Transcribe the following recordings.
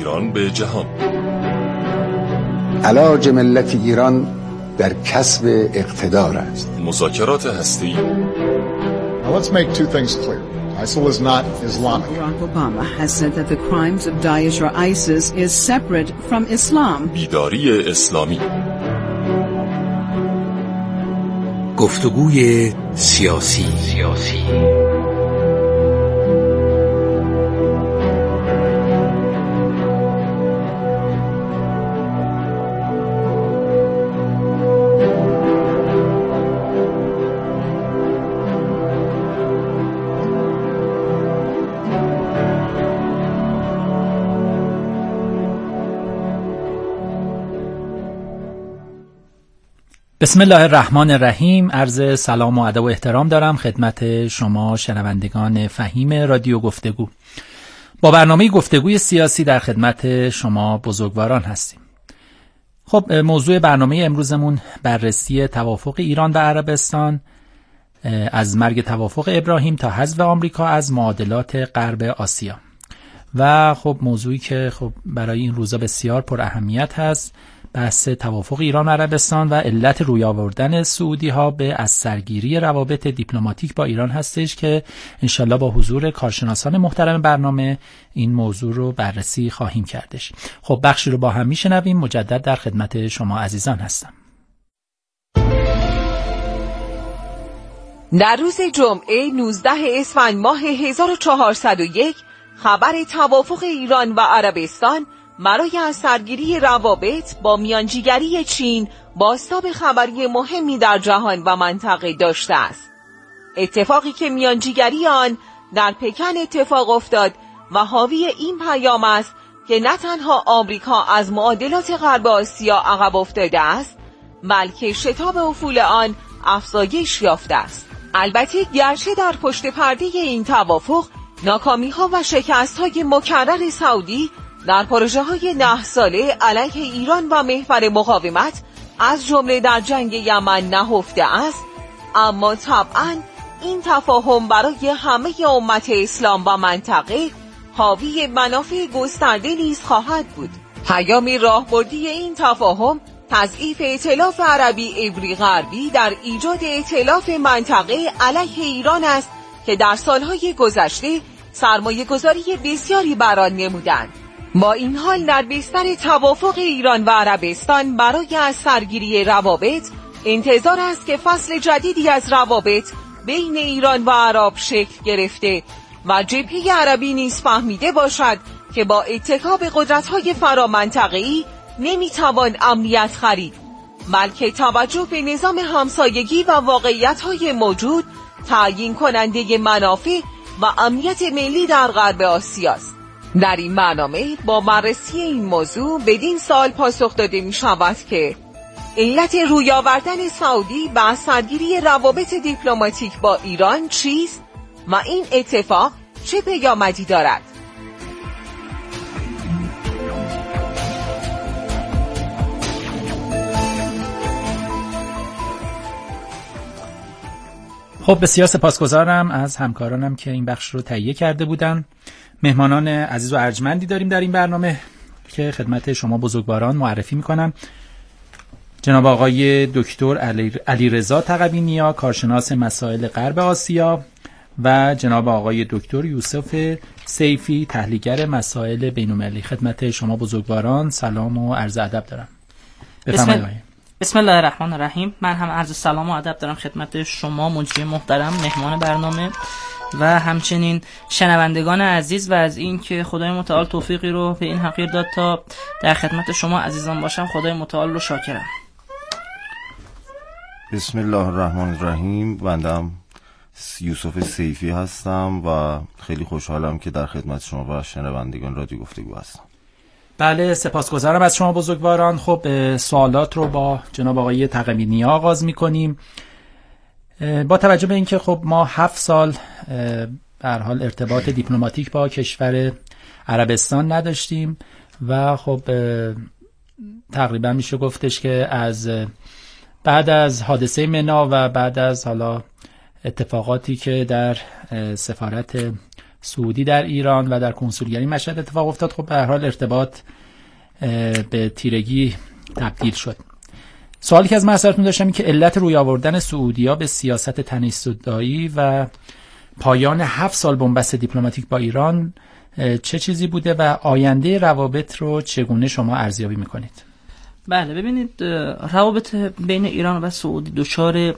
ایران به جهان. علاج ملت ایران در کسب اقتدار است. مذاکرات هسته‌ای. Let's make two things clear. ISIL is not Islamic. Barack Obama has said that the crimes of Daesh or ISIS is separate from Islam. بیداری اسلامی. گفتگوی سیاسی. بسم الله الرحمن الرحیم. عرض سلام و ادب و احترام دارم خدمت شما شنوندگان فهیم رادیو گفتگو. با برنامه گفتگوی سیاسی در خدمت شما بزرگواران هستیم. خب موضوع برنامه امروزمون بررسی توافق ایران و عربستان از مرگ توافق ابراهیم تا حذف آمریکا از معادلات غرب آسیا و خب موضوعی که خب برای این روزا بسیار پر اهمیت هست، بحث توافق ایران و عربستان و علت روی آوردن سعودی ها به از سرگیری روابط دیپلماتیک با ایران هستش که انشالله با حضور کارشناسان محترم برنامه این موضوع رو بررسی خواهیم کردش. خب بخشی رو با هم میشنویم. مجدد در خدمت شما عزیزان هستم. در روز جمعه 19 اسفند ماه 1401 خبر توافق ایران و عربستان برای از سرگیری روابط با میانجیگری چین بازتاب خبری مهمی در جهان و منطقه داشته است. اتفاقی که میانجیگری آن در پکن اتفاق افتاد و حاوی این پیام است که نه تنها آمریکا از معادلات غرب آسیا عقب افتاده است، بلکه شتاب افول آن افزایش یافته است. البته گرچه در پشت پرده این توافق ناکامی‌ها و شکست‌های مکرر سعودی در پروژه‌های 10 ساله علیه ایران و محور مقاومت از جمله در جنگ یمن نهفته است، اما طبعاً این تفاهم برای همه امت اسلام و منطقه حاوی منافع گسترده نیز خواهد بود. پیام راهبردی این تفاهم تضعیف ائتلاف عربی عبری غربی در ایجاد ائتلاف منطقه علیه ایران است که در سالهای گذشته سرمایه‌گذاری بسیاری بر آن نمودند. با این حال در بستر توافق ایران و عربستان برای از سرگیری روابط انتظار است که فصل جدیدی از روابط بین ایران و عرب شکل گرفته و جبهه عربی نیز فهمیده باشد که با اتکا به قدرت‌های فرامنطقه‌ای نمیتوان امنیت خرید، بلکه توجه به نظام همسایگی و واقعیت‌های موجود تعیین کننده منافع و امنیت ملی در غرب آسیاست. در این برنامه با بررسی این موضوع بدین سوال پاسخ داده می شود که علت روی آوردن سعودی به سرگیری روابط دیپلماتیک با ایران چیست و این اتفاق چه پیامدی دارد؟ خب بسیار سپاسگزارم از همکارانم که این بخش رو تهیه کرده بودن. مهمانان عزیز و ارجمندی داریم در این برنامه که خدمت شما بزرگواران معرفی میکنم. جناب آقای دکتر علیرضا تقوی‌نیا، کارشناس مسائل غرب آسیا، و جناب آقای دکتر یوسف سیفی، تحلیلگر مسائل بین‌المللی. خدمت شما بزرگواران سلام و عرض ادب دارم. بسم الله الرحمن الرحیم. من هم عرض سلام و ادب دارم خدمت شما مجری محترم مهمان برنامه و همچنین شنوندگان عزیز و از این که خدای متعال توفیقی رو به این حقیر داد تا در خدمت شما عزیزان باشم. خدای متعال رو شاکرم. بسم الله الرحمن الرحیم. بندم یوسف سیفی هستم و خیلی خوشحالم که در خدمت شما و شنوندگان رادیو گفتگو هستم. بله سپاسگزارم از شما بزرگواران. خب سوالات رو با جناب آقای تقوی‌نیا آغاز می‌کنیم. با توجه به اینکه خب ما 7 سال به هر حال ارتباط دیپلماتیک با کشور عربستان نداشتیم و خب تقریبا میشه گفتش که از بعد از حادثه منا و بعد از حالا اتفاقاتی که در سفارت سعودی در ایران و در کنسولگری مشهد اتفاق افتاد. خب به هر حال ارتباط به تیرگی تبدیل شد. سوالی که از من ازتون داشتم این که علت روی آوردن سعودی‌ها به سیاست تنش‌زدایی و پایان 7 سال بنبست دیپلماتیک با ایران چه چیزی بوده و آینده روابط رو چگونه شما ارزیابی میکنید؟ بله ببینید، روابط بین ایران و سعودی دچار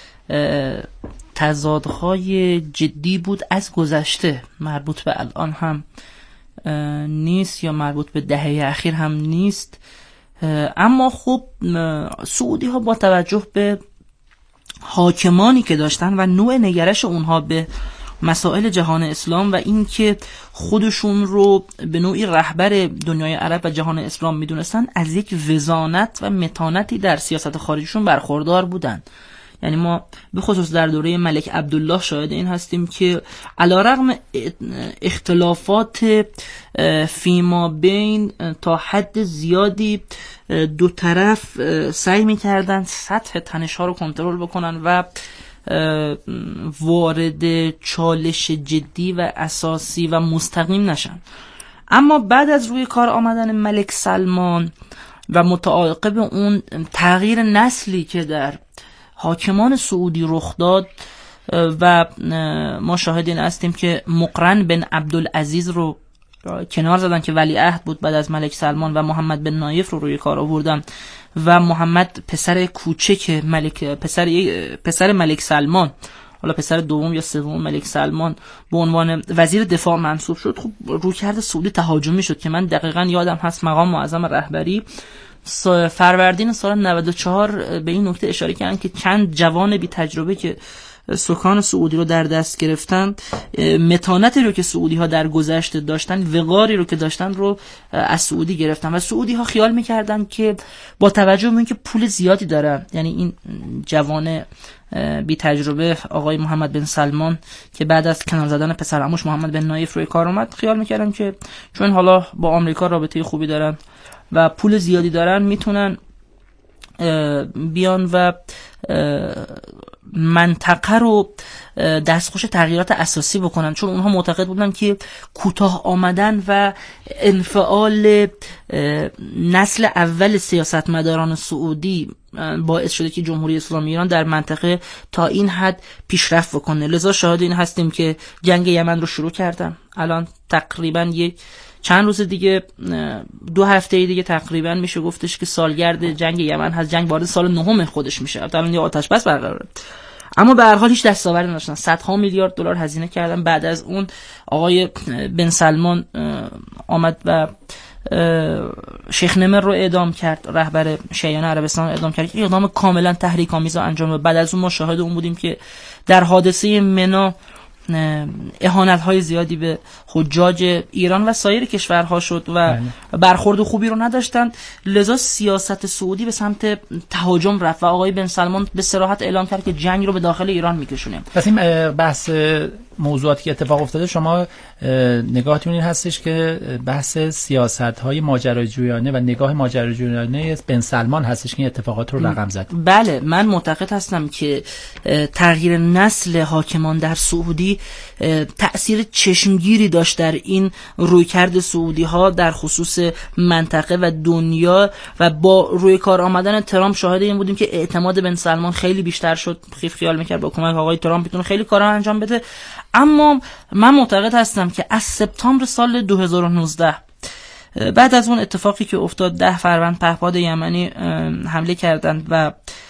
تضادهای جدی بود از گذشته، مربوط به الان هم نیست یا مربوط به دهه اخیر هم نیست. اما خب سعودی ها با توجه به حاکمانی که داشتن و نوع نگرش اونها به مسائل جهان اسلام و اینکه خودشون رو به نوعی رهبر دنیای عرب و جهان اسلام میدونستن، از یک وزانت و متانتی در سیاست خارجیشون برخوردار بودن. یعنی ما به خصوص در دوره ملک عبدالله شاهد این هستیم که علیرغم اختلافات فیما بین تا حد زیادی دو طرف سعی می‌کردن سطح تنش‌ها رو کنترل بکنن و وارد چالش جدی و اساسی و مستقیم نشن. اما بعد از روی کار آمدن ملک سلمان و متعاقب اون تغییر نسلی که در حاکمان سعودی رخ داد و ما شاهد این هستیم که مقرن بن عبدالعزیز رو کنار زدن که ولیعهد بود بعد از ملک سلمان و محمد بن نایف رو روی کار آوردن و محمد پسر کوچک پسر ملک سلمان، حالا پسر دوم یا سوم ملک سلمان، به عنوان وزیر دفاع منصوب شد. خب رویکرد سعودی تهاجمی شد که من دقیقاً یادم هست مقام معظم رهبری فروردین سال 94 به این نکته اشاره کردن که چند جوان بی تجربه که سکان سعودی رو در دست گرفتن، متانتی رو که سعودی ها در گذشته داشتن، وقاری رو که داشتن رو از سعودی گرفتن و سعودی ها خیال میکردن که با توجه به اینکه پول زیادی دارن، یعنی این جوان بی تجربه آقای محمد بن سلمان که بعد از کنار زدن پسر عموش محمد بن نایف روی کار اومد، خیال میکردن که چون حالا با آمریکا رابطه خوبی دارن و پول زیادی دارن میتونن بیان و منطقه رو دستخوش تغییرات اساسی بکنن، چون اونها معتقد بودن که کوتاه آمدن و انفعال نسل اول سیاستمداران سعودی باعث شده که جمهوری اسلامی ایران در منطقه تا این حد پیشرفت بکنه. لذا شاهد این هستیم که جنگ یمن رو شروع کردن. الان تقریبا چند روز دیگه، 2 هفته دیگه تقریبا میشه گفتش که سالگرد جنگ یمن هست. جنگ وارد سال 9 خودش میشه. الان یه آتش بس برقراره، اما به هر حال هیچ دستاوردی نداشتن. صدها میلیارد دلار هزینه کردن. بعد از اون آقای بن سلمان آمد و شیخ نمر رو اعدام کرد، رهبر شیعیان عربستان رو اعدام کرد که اقدام کاملا تحریک‌آمیز انجام داد. بعد از اون ما شاهد اون بودیم که در حادثه منا اهانت‌های زیادی به حجاج ایران و سایر کشورها شد و برخورد خوبی رو نداشتن. لذا سیاست سعودی به سمت تهاجم رفت و آقای بن سلمان به صراحت اعلام کرد که جنگ رو به داخل ایران میکشونیم. پس این بحث موضوعاتی که اتفاق افتاده شما نگاهتون این هستش که بحث سیاست‌های ماجراجویانه و نگاه ماجراجویانه بن سلمان هستش که این اتفاقات رو رقم زد؟ بله، من معتقد هستم که تغییر نسل حاکمان در سعودی تأثیر چشمگیری داشت در این رویکرد سعودی ها در خصوص منطقه و دنیا و با روی کار آمدن ترامپ شاهد این بودیم که اعتماد بن سلمان خیلی بیشتر شد. خیال میکرد با کمک آقای ترامپ میتونه خیلی کارا انجام بده. اما من معتقد هستم که از سپتامبر سال 2019 بعد از اون اتفاقی که افتاد 10 فروند پهپاد یمنی حمله کردند و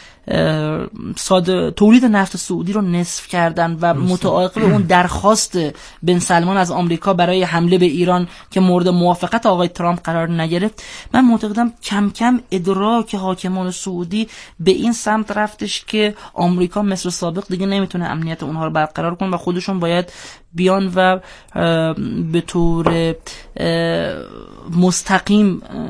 تولید نفت سعودی رو نصف کردن و متعاقب اون درخواست بن سلمان از آمریکا برای حمله به ایران که مورد موافقت آقای ترامپ قرار نگرفت، من معتقدم کم کم ادراک حاکمان سعودی به این سمت رفتش که آمریکا مثل سابق دیگه نمیتونه امنیت اونها رو برقرار کنه و خودشون باید بیان و به طور مستقیم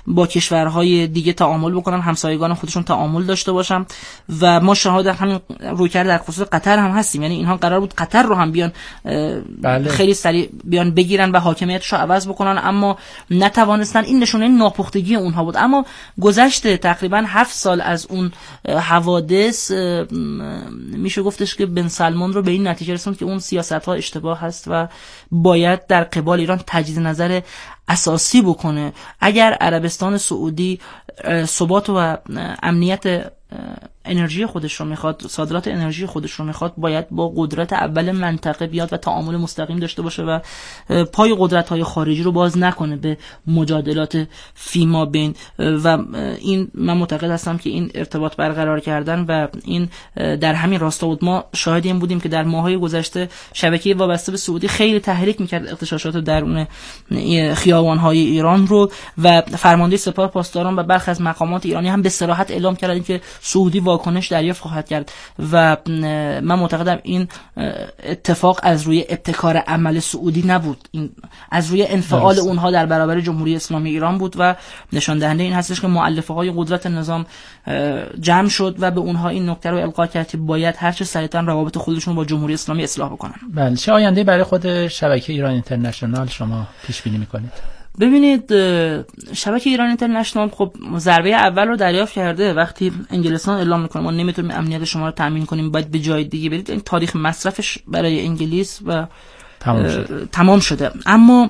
با کشورهای دیگه تعامل بکنن، همسایگان خودشون تعامل داشته باشن و ما شاهد همین رویکرد در خصوص قطر هم هستیم. یعنی اینها قرار بود قطر رو هم بیان خیلی سریع بیان بگیرن و حاکمیتش رو عوض بکنن، اما نتوانستن. این نشونه ناپختگی اونها بود. اما گذشته تقریبا 7 سال از اون حوادث میشه گفتش که بن سلمان رو به این نتیجه رسوند که اون سیاست‌ها اشتباه هست و باید در قبال ایران تجدید نظر اساسی بکنه. اگر عربستان سعودی ثبات و امنیت انرژی خودش رو میخواد، صادرات انرژی خودش رو میخواد، باید با قدرت اول منطقه بیاد و تعامل مستقیم داشته باشه و پای قدرت‌های خارجی رو باز نکنه به مجادلات فیما بین. و این من معتقد هستم که این ارتباط برقرار کردن و این در همین راستا بود. ما شاهد این بودیم که در ماه‌های گذشته شبکه وابسته به سعودی خیلی تحریک میکرد اغتشاشات درون خیابان‌های ایران رو و فرمانده سپاه پاسداران و برخی از مقامات ایرانی هم به صراحت اعلام کردند که سعودی واکنش دریافت خواهد کرد و من معتقدم این اتفاق از روی ابتکار عمل سعودی نبود، این از روی انفعال اونها در برابر جمهوری اسلامی ایران بود و نشان دهنده این هستش که مؤلفه‌های قدرت نظام جمع شد و به اونها این نکته رو القا کرد که باید هر چه سریعتر روابط خودشون با جمهوری اسلامی اصلاح بکنن. بله، چه آینده برای خود شبکه ایران اینترنشنال شما پیش بینی می‌کنید؟ ببینید، شبکه ایران اینترنشنال خب ضربه اول رو دریافت کرده. وقتی انگلستان اعلام میکنه ما نمیتونیم امنیت شما رو تأمین کنیم، باید به جای دیگه برید، این تاریخ مصرفش برای انگلیس و تمام شده. اما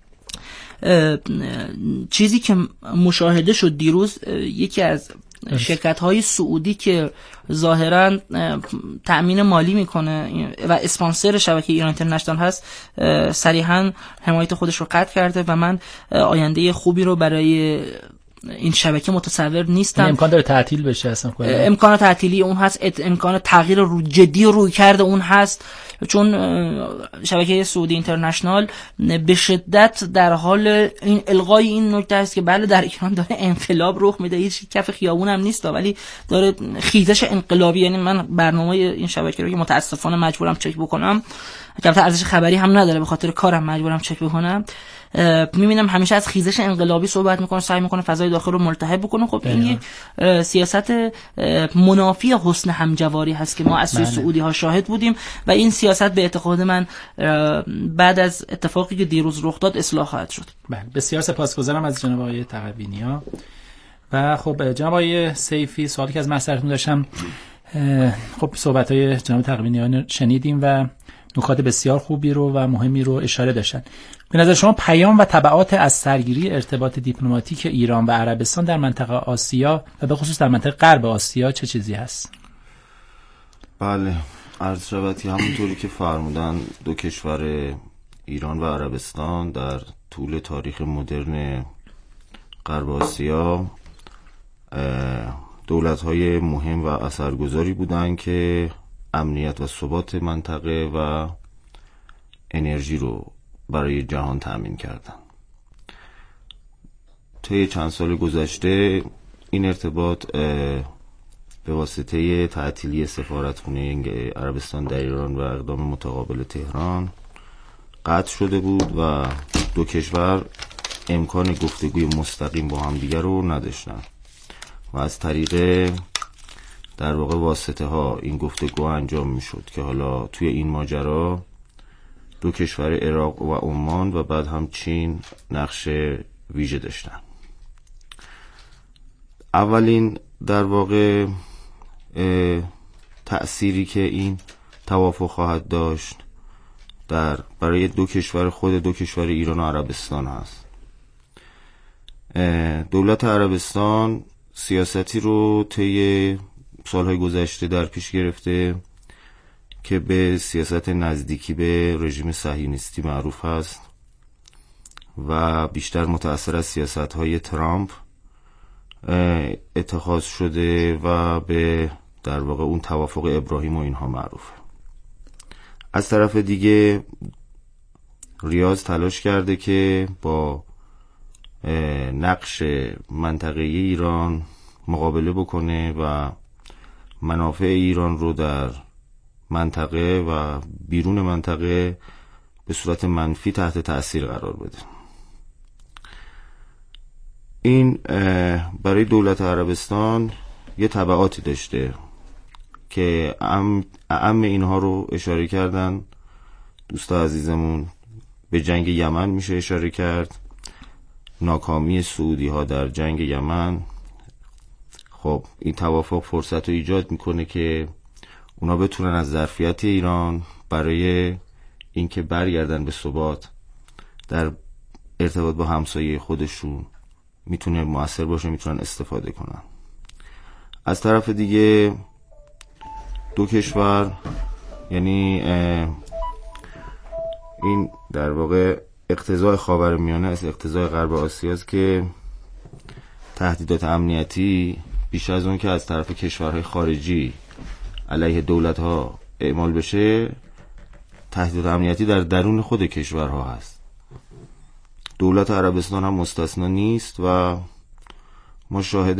چیزی که مشاهده شد دیروز، یکی از شرکت‌های سعودی که ظاهراً تأمین مالی میکنه و اسپانسر شبکه ایران اینترنشنال هست، صریحاً حمایت خودش رو قطع کرده و من آینده خوبی رو برای این شبکه متصور نیستم. امکان داره تعطیل بشه اصلا؟ امکان تعطیلی اون هست، امکان تغییر جدی روی کرده اون هست، چون شبکه سعودی اینترنشنال به شدت در حال این الغای این نکته است که بله در ایران داره انقلاب رخ میده، هیچ کف خیابون هم نیست ولی داره خیزش انقلابی. یعنی من برنامه این شبکه رو که متاسفانه مجبورم چک بکنم، البته ارزش خبری هم نداره به خاطر کارم مجبورم چک بکنم، میبینم همیشه از خیزش انقلابی صحبت میکنه، سعی میکنه فضای داخل رو ملتهب بکنه. خب این یک سیاست منافی حسن همجواری هست که ما از سوی سعودی ها شاهد بودیم و این سیاست به اعتقاد من بعد از اتفاقی که دیروز رخ داد اصلاح خواهد شد. بله، بسیار سپاسگزارم از جناب آقای تقوینیا. و خب جناب آقای سیفی، سوالی که از من سرتون داشتم، خب صحبت‌های جناب تقوینیا شنیدیم و نکات بسیار خوبی رو و مهمی رو اشاره داشتن. به نظر شما پیام و تبعات از سرگیری ارتباط دیپلماتیک ایران و عربستان در منطقه آسیا و به خصوص در منطقه غرب آسیا چه چیزی هست؟ بله، عرض شود که همونطوری که فرمودن دو کشور ایران و عربستان در طول تاریخ مدرن غرب آسیا دولت‌های مهم و اثرگذاری بودند که امنیت و ثبات منطقه و انرژی رو برای جهان تأمین کردن. طی چند سال گذشته این ارتباط به واسطه تعطیلی سفارتخونه عربستان در ایران و اقدام متقابل تهران قطع شده بود و دو کشور امکان گفتگوی مستقیم با همدیگر رو نداشتن و از طریق در واقع واسطه ها این گفتگو انجام می شد که حالا توی این ماجرا دو کشور عراق و عمان و بعد هم چین نقش ویژه داشتن. اولین در واقع تأثیری که این توافق خواهد داشت برای دو کشور، خود دو کشور ایران و عربستان هست. دولت عربستان سیاستی رو طی سالهای گذشته در پیش گرفته که به سیاست نزدیکی به رژیم صهیونیستی معروف هست و بیشتر متأثر از سیاست‌های ترامپ اتخاذ شده و به در واقع اون توافق ابراهیم و اینها معروفه. از طرف دیگه ریاض تلاش کرده که با نقش منطقه‌ای ایران مقابله بکنه و منافع ایران رو در منطقه و بیرون منطقه به صورت منفی تحت تأثیر قرار بده. این برای دولت عربستان یه تبعاتی داشته که اهم اینها رو اشاره کردن دوستا عزیزمون. به جنگ یمن میشه اشاره کرد، ناکامی سعودی ها در جنگ یمن. خب این توافق فرصت رو ایجاد میکنه که اونا بتونن از ظرفیت ایران برای اینکه برگردن به ثبات در ارتباط با همسایه خودشون میتونه مؤثر باشه، میتونن استفاده کنن. از طرف دیگه دو کشور، یعنی این در واقع اقتضای خاورمیانه است، اقتضای غرب آسیا است که تهدیدات امنیتی بیش از اون که از طرف کشورهای خارجی علیه دولت‌ها اعمال بشه، تهدیدات امنیتی در درون خود کشورها هست. دولت عربستان هم مستثنا نیست و ما شاهد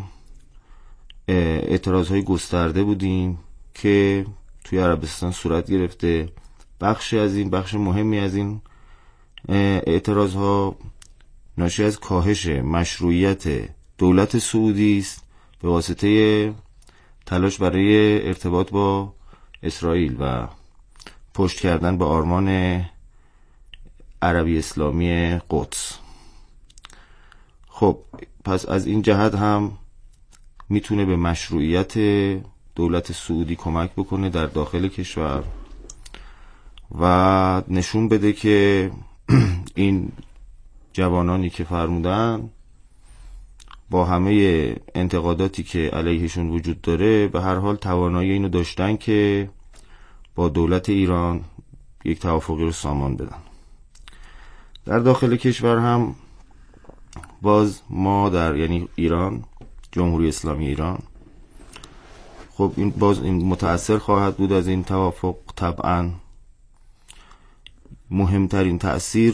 اعتراضهای گسترده بودیم که توی عربستان صورت گرفته. بخش مهمی از این اعتراضها ناشی از کاهش مشروعیت دولت سعودی است به واسطه تلاش برای ارتباط با اسرائیل و پشت کردن به آرمان عربی اسلامی قدس. خب پس از این جهت هم میتونه به مشروعیت دولت سعودی کمک بکنه در داخل کشور و نشون بده که این جوانانی که فرمودن با همه انتقاداتی که علیهشون وجود داره به هر حال توانایی اینو داشتن که با دولت ایران یک توافقی رو سامان بدن. در داخل کشور هم باز ما یعنی ایران، جمهوری اسلامی ایران، خب این متأثر خواهد بود از این توافق. طبعا مهمترین تأثیر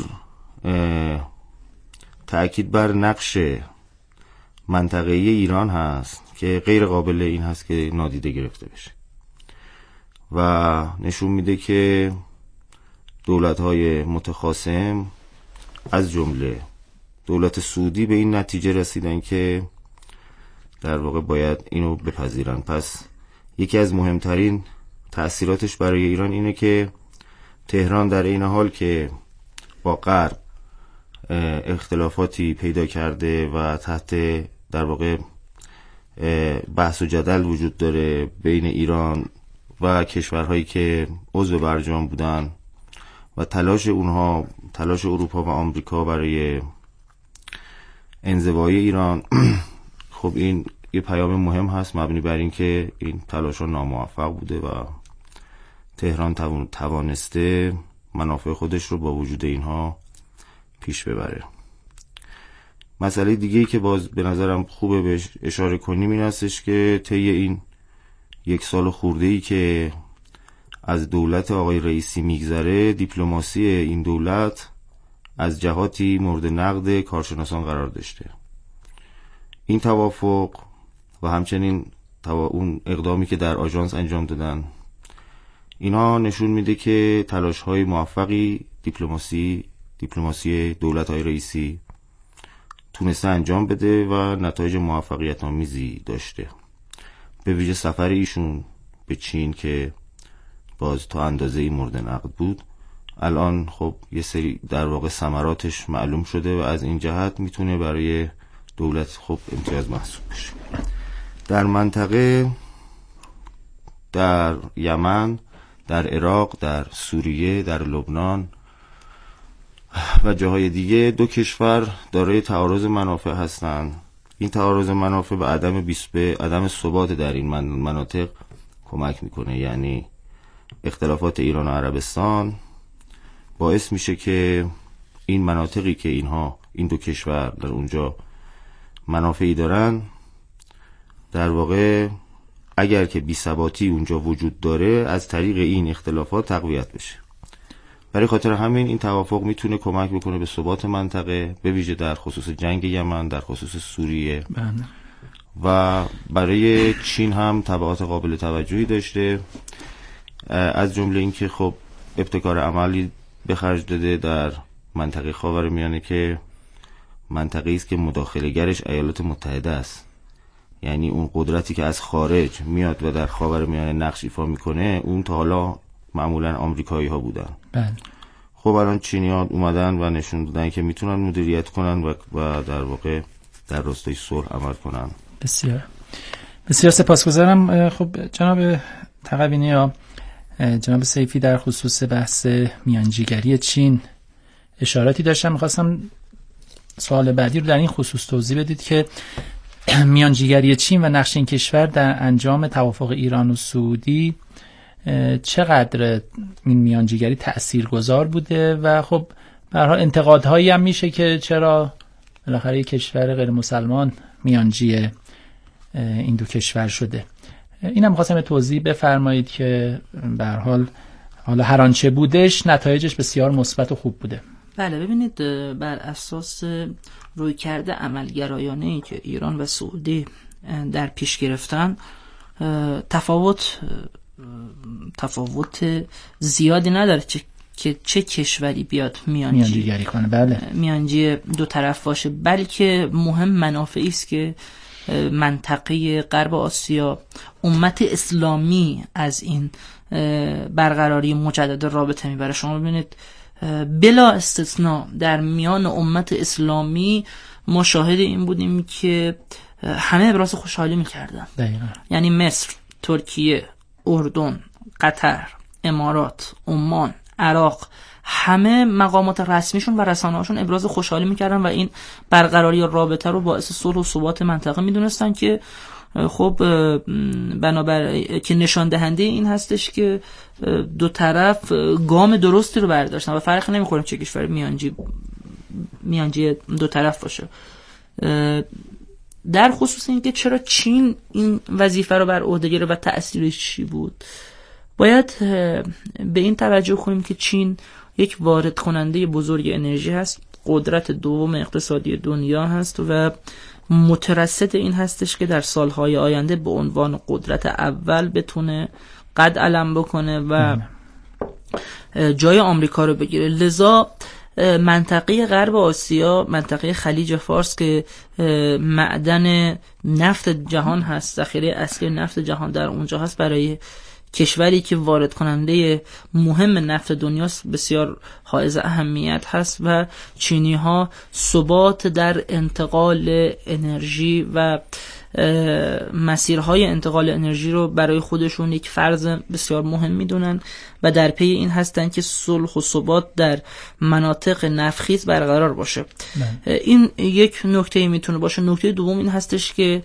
تأکید بر نقش منطقه‌ای ایران هست که غیر قابل این هست که نادیده گرفته بشه و نشون میده که دولت‌های متخاصم از جمله دولت سعودی به این نتیجه رسیدن که در واقع باید اینو بپذیرن. پس یکی از مهمترین تأثیراتش برای ایران اینه که تهران در این حال که با غرب اختلافاتی پیدا کرده و تحت در واقع بحث و جدل وجود داره بین ایران و کشورهایی که عضو برجام بودن و تلاش اروپا و آمریکا برای انزوای ایران، خب این یه پیام مهم هست مبنی بر این که این تلاش ها ناموفق بوده و تهران توانسته منافع خودش رو با وجود اینها پیش ببره. مسئله دیگه‌ای که باز به نظرم خوبه بهش اشاره کنیم این هستش که طی این 1 سال خورده‌ای که از دولت آقای رئیسی میگذره، دیپلماسی این دولت از جهاتی مورد نقد کارشناسان قرار داشته. این توافق و همچنین اون اقدامی که در آژانس انجام دادن، اینا نشون میده که تلاش‌های موفقی دیپلماسی دولت‌های رئیسی تونسته انجام بده و نتایج موفقیت آمیزی داشته. به ویژه سفر ایشون به چین که باز تا اندازه‌ای مورد نقد بود، الان خب یه سری در واقع ثمراتش معلوم شده و از این جهت میتونه برای دولت خب امتیاز محسوب بشه. در منطقه، در یمن، در عراق، در سوریه، در لبنان و جاهای دیگه 2 کشور دارای تعارض منافع هستند. این تعارض منافع به عدم ثبات در این مناطق کمک میکنه. یعنی اختلافات ایران و عربستان باعث میشه که این مناطقی که این 2 کشور در اونجا منافعی دارن، در واقع اگر که بی‌ثباتی اونجا وجود داره از طریق این اختلافات تقویت بشه. برای خاطر همین این توافق میتونه کمک بکنه به ثبات منطقه، به ویژه در خصوص جنگ یمن، در خصوص سوریه و برای چین هم تبعات قابل توجهی داشته، از جمله اینکه خب ابتکار عملی به خرج داده در منطقه خاورمیانه که منطقه‌ای است که مداخله‌گرش ایالات متحده است. یعنی اون قدرتی که از خارج میاد و در خاورمیانه نقش ایفا میکنه، اون تا حالا معمولا آمریکایی‌ها بودن. بله. خب الان چینی‌ها اومدن و نشون دادن که میتونن مدیریت کنن و در واقع در راستای صلح عمل کنن. بسیار بسیار سپاسگزارم. خب جناب تقوینی یا جناب سیفی در خصوص بحث میانجیگری چین اشاراتی داشتم. میخواستم سوال بعدی رو در این خصوص توضیح بدید که میانجیگری چین و نقش این کشور در انجام توافق ایران و سعودی چقدر این میانجیگری تأثیرگذار بوده و خب به هر حال انتقادهایی هم میشه که چرا بالاخره یک کشور غیر مسلمان میانجی این دو کشور شده. اینم خواستم توضیح بفرمایید که به هر حال حالا هر آنچه بودش نتایجش بسیار مثبت و خوب بوده. بله، ببینید بر اساس رویکرد عملگرایانه‌ای که ایران و سعودی در پیش گرفتن تفاوت زیادی نداره که چه کشوری بیاد میانجیگری کنه. بله، میانجی دو طرف باشه، بلکه مهم منافعی است که منطقه غرب آسیا، امت اسلامی از این برقراری مجدد رابطه میبره. شما ببینید بلا استثناء در میان امت اسلامی ما شاهد این بودیم که همه ابراز خوشحالی میکردن. یعنی مصر، ترکیه، اردن، قطر، امارات، عمان، عراق، همه مقامات رسمیشون و رسانه‌هاشون ابراز خوشحالی میکردن و این برقراری رابطه رو باعث صلح و ثبات منطقه میدونستن که خب بنابر که نشان دهنده این هستش که دو طرف گام درستی رو برداشتن و فرق نمیکنه چه کشور میانجی دو طرف باشه. در خصوص این که چرا چین این وظیفه رو بر عهده گرفت و تأثیرش چی بود، باید به این توجه کنیم که چین یک وارد کننده بزرگ انرژی هست، قدرت دوم اقتصادی دنیا هست و مترصد این هستش که در سالهای آینده به عنوان قدرت اول بتونه قد علم بکنه و جای آمریکا رو بگیره. لذا منطقه غرب آسیا، منطقه خلیج فارس که معدن نفت جهان هست، ذخیره اصلی نفت جهان در اونجا هست، برای کشوری که وارد کننده مهم نفت دنیاست بسیار حائز اهمیت هست و چینی ها ثبات در انتقال انرژی و مسیرهای انتقال انرژی رو برای خودشون یک فرض بسیار مهم میدونن و در پی این هستن که صلح و ثبات در مناطق نفتخیز برقرار باشه. این یک نکته میتونه باشه. نکته دوم این هستش که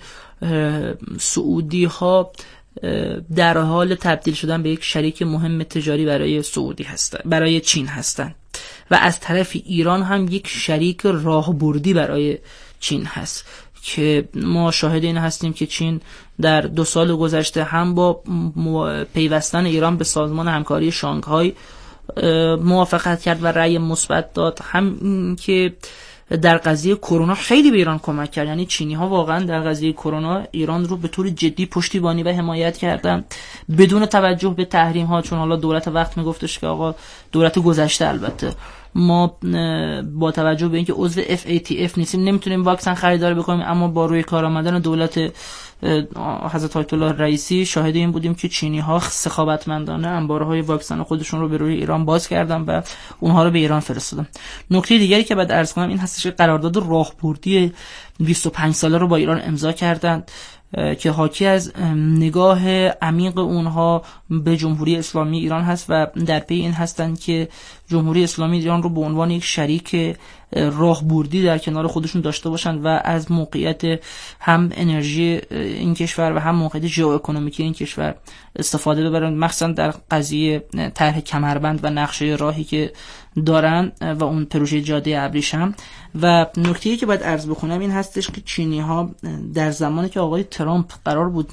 سعودی ها در حال تبدیل شدن به یک شریک مهم تجاری برای سعودی هستن، برای چین هستن و از طرف ایران هم یک شریک راهبردی برای چین هست که ما شاهد این هستیم که چین در 2 سال گذشته هم با پیوستن ایران به سازمان همکاری شانگهای موافقت کرد و رأی مثبت داد، هم که در قضیه کرونا خیلی به ایران کمک کرد. یعنی چینی ها واقعا در قضیه کرونا ایران رو به طور جدی پشتیبانی و حمایت کردن بدون توجه به تحریم ها، چون حالا دولت وقت میگفتش که آقا دولت گذشته البته ما با توجه به اینکه عضو FATF نیستیم نمیتونیم واکسن خریداری بکنیم، اما با روی کار آمدن دولت حضرت آیت الله رئیسی شاهد این بودیم که چینی ها سخاوتمندانه انبارهای واکسن خودشون رو به روی ایران باز کردن و اونها رو به ایران فرستادن. نکته دیگری که بعد عرض کنم این هستش که قرارداد راهبردی 25 ساله رو با ایران امضا کردند که حاکی از نگاه عمیق اونها به جمهوری اسلامی ایران هست و در پی این هستند که جمهوری اسلامی ایران رو به عنوان یک شریک راهبردی در کنار خودشون داشته باشند و از موقعیت هم انرژی این کشور و هم موقعیت ژئواکونومیکی این کشور استفاده ببرند، مخصوصا در قضیه طرح کمربند و نقشه راهی که دارن و اون پروژه جاده ابریشم. و نکته‌ای که باید عرض بکنم این هستش که چینی ها در زمانی که آقای ترامپ قرار بود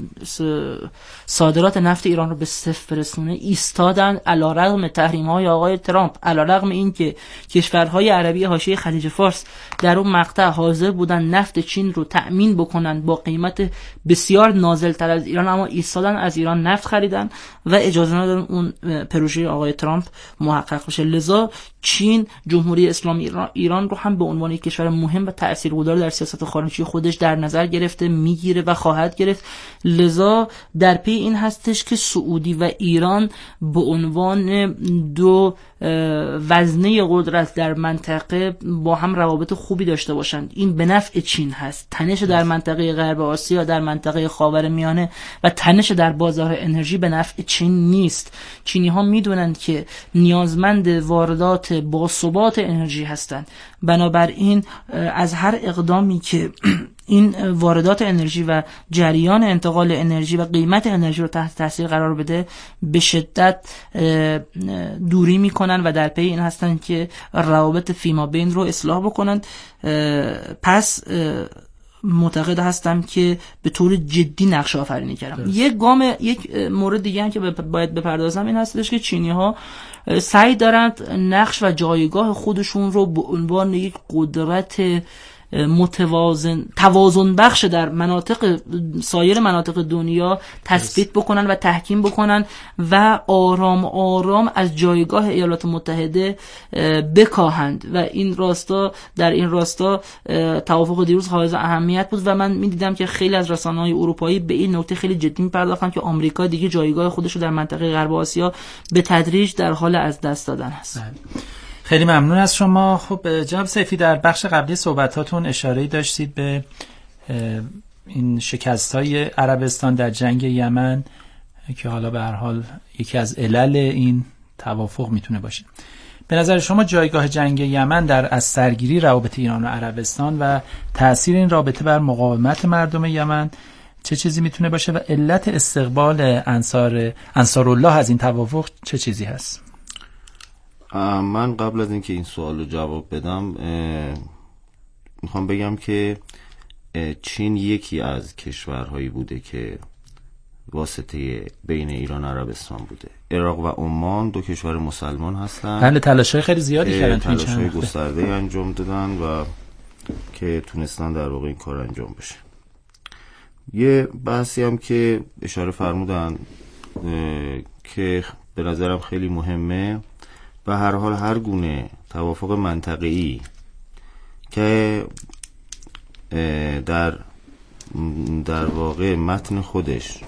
صادرات نفت ایران رو به صفر برسونه ایستادن علیرغم تحریم های آقای ترامپ، علیرغم این که کشورهای عربی حاشیه خلیج فارس در اون مقطع حاضر بودن نفت چین رو تأمین بکنن با قیمت بسیار نازل‌تر از ایران، اما ایستادن از ایران نفت خریدن و اجازه ندادن اون پروژه آقای ترامپ محقق بشه. لذا چین جمهوری اسلامی ایران رو هم به عنوان یک کشور مهم و تاثیرگذار در سیاست خارجی خودش در نظر گرفته، میگیره و خواهد گرفت. لذا در پی این هستش که سعودی و ایران به عنوان دو وزنه قدرت در منطقه با هم روابط خوبی داشته باشند. این به نفع چین هست. تنش در منطقه غرب آسیا، در منطقه خاورمیانه و تنش در بازار انرژی به نفع چین نیست. چینی ها میدونند که نیازمند واردات با ثبات انرژی هستند. بنابراین از هر اقدامی که این واردات انرژی و جریان انتقال انرژی و قیمت انرژی رو تحت تاثیر قرار بده به شدت دوری میکنن و در پی این هستن که روابط فیما بین رو اصلاح بکنن. پس معتقد هستم که به طور جدی نقش آفرینی کردم. یک مورد دیگه هم که باید بپردازم این هستش که چینی ها سعی دارند نقش و جایگاه خودشون رو به عنوان یک قدرت توازن بخش در سایر مناطق دنیا تثبیت بکنن و تحکیم بکنن و آرام آرام از جایگاه ایالات متحده بکاهند و در این راستا توافق دیروز حائز اهمیت بود و من می‌دیدم که خیلی از رسانه‌های اروپایی به این نکته خیلی جدی می‌پرداختن که آمریکا دیگه جایگاه خودش رو در منطقه غرب آسیا به تدریج در حال از دست دادن است. خیلی ممنون از شما. خب جناب سیفی، در بخش قبلی صحبتاتون اشاره‌ای داشتید به این شکست‌های عربستان در جنگ یمن که حالا به هر حال یکی از علل این توافق میتونه باشه. به نظر شما جایگاه جنگ یمن از سرگیری روابط ایران و عربستان و تأثیر این رابطه بر مقاومت مردم یمن چه چیزی میتونه باشه و علت استقبال انصارالله از این توافق چه چیزی هست؟ من قبل از اینکه این سوال رو جواب بدم میخوام بگم که چین یکی از کشورهایی بوده که واسطه بین ایران و عربستان بوده. عراق و عمان دو کشور مسلمان هستن. بله، تلاش‌های خیلی زیادی کردن، تلاش‌های گسترده انجام دادن و که تونستن در واقع این کار انجام بشه. یه بحثی هم که اشاره فرمودن که به نظرم خیلی مهمه، و هر حال هر گونه توافق منطقه‌ای که در واقع متن خودش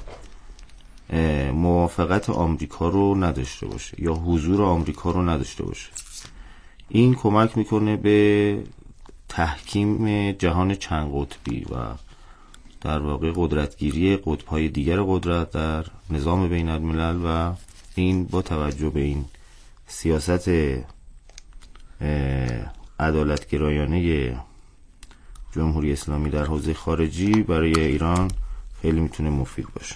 موافقت آمریکا رو نداشته باشه یا حضور آمریکا رو نداشته باشه، این کمک میکنه به تحکیم جهان چند قطبی و در واقع قدرتگیری قطب‌های دیگر قدرت در نظام بین الملل، و این با توجه به این سیاست عدالتگرایانه جمهوری اسلامی در حوزه خارجی برای ایران خیلی میتونه مفید باشه.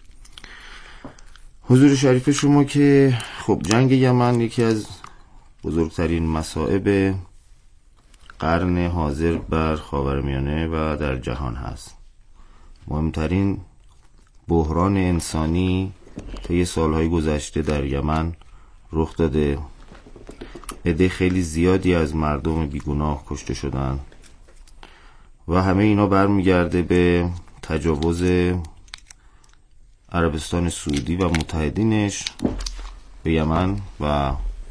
حضور شریف شما که خب جنگ یمن یکی از بزرگترین مصائب قرن حاضر بر خاورمیانه و در جهان هست. مهمترین بحران انسانی طی سالهای گذشته در یمن رخ داده. عده خیلی زیادی از مردم بیگناه کشته شدن و همه اینا برمیگرده به تجاوز عربستان سعودی و متحدینش به یمن و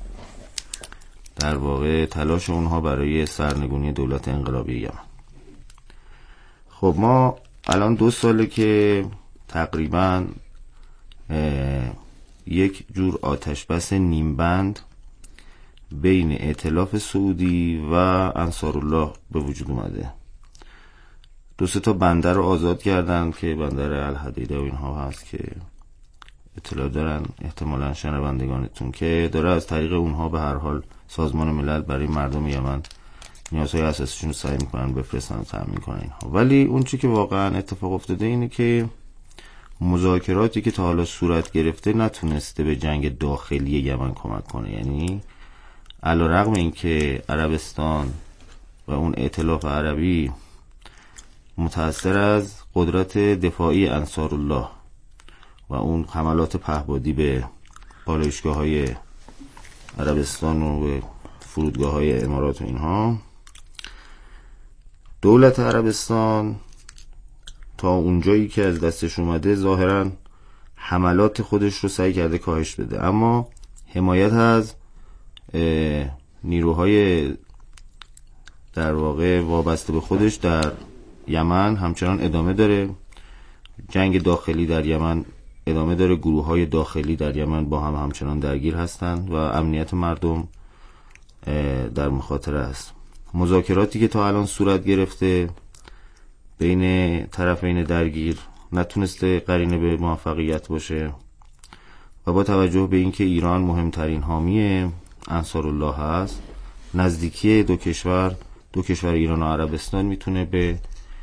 در واقع تلاش اونها برای سرنگونی دولت انقلابی یمن. خب ما الان 2 ساله که تقریبا یک جور آتش بس نیمبند بین ائتلاف سعودی و انصارالله به وجود اومده. 2-3 تا بندر رو آزاد کردن که بندر الحدیده و اینها هست که اطلاع دارن احتمالاً شنوندگانتون، که داره از طریق اونها به هر حال سازمان ملل برای مردم یمن نیازهای اساسیشون رو سعی میکنن بفرستن و تامین کنن اینها. ولی اون چیزی که واقعا اتفاق افتاده اینه که مذاکراتی که تا حالا صورت گرفته نتونسته به جنگ داخلی یمن کمک کنه. یعنی علیرغم اینکه عربستان و اون ائتلاف عربی متأثر از قدرت دفاعی انصارالله و اون حملات پهپادی به پالایشگاه‌های عربستان و به فرودگاه‌های امارات و اینها. دولت عربستان تا اونجایی که از دستش اومده ظاهراً حملات خودش رو سعی کرده کاهش بده، اما حمایت از نیروهای در واقع وابسته به خودش در یمن همچنان ادامه داره. جنگ داخلی در یمن ادامه داره، گروه‌های داخلی در یمن با هم همچنان درگیر هستند و امنیت مردم در مخاطره است. مذاکراتی که تا الان صورت گرفته بین طرفین درگیر نتونسته قرینه به موفقیت باشه و با توجه به اینکه ایران مهمترین حامی انصارالله هست، نزدیکی دو کشور ایران و عربستان میتونه به